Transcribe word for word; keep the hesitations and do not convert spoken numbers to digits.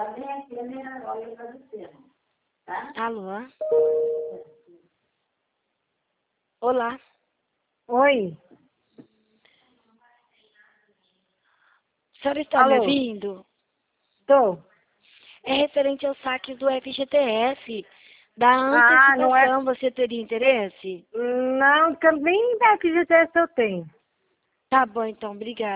Alô? Olá. Oi. A senhora está Alô? me ouvindo? Tô. É referente aos saques do F G T S. Da Ah, não é... antecipação, você teria interesse? Não, porque nem da F G T S eu tenho. Tá bom, então, obrigada.